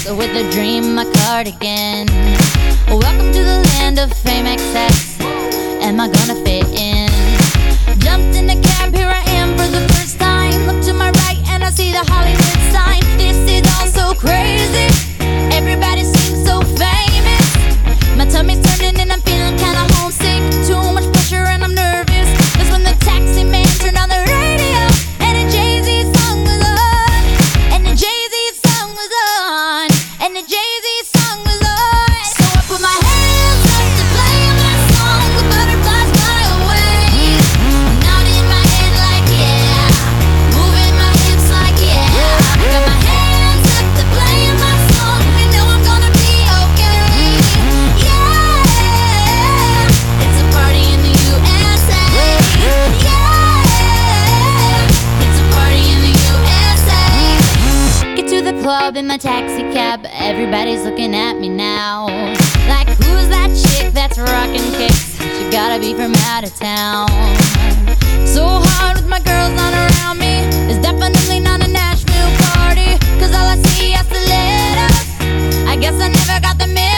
with a dream, my cardigan. Welcome to the land of fame excess. Am I gonna fit in? Jumped in the cab, here I am for the first time. Look to my right and I see the Hollywood sign. This is all so crazy. Everybody seems so famous. My tummy's turning and I'm feeling kinda homesick. Too much pressure and I'm nervous. That's when the taxi man turned on the radio and a Jay-Z song was on. And the Jay-Z song was on. And the Jay-Z song was on. So I put my hands up to play my song. The butterflies fly away. Nodding my head like yeah. Moving my hips like yeah. Got my hands up to play my song. You know I'm gonna be okay. Yeah. It's a party in the USA. Yeah. It's a party in the USA. Get to the club in my taxi cab. Everybody's looking at me now. Like, who's that chick that's rocking kicks? She gotta be from out of town. So hard with my girls on around me. It's definitely not a Nashville party. Cause all I see are stilettos. I guess I never got the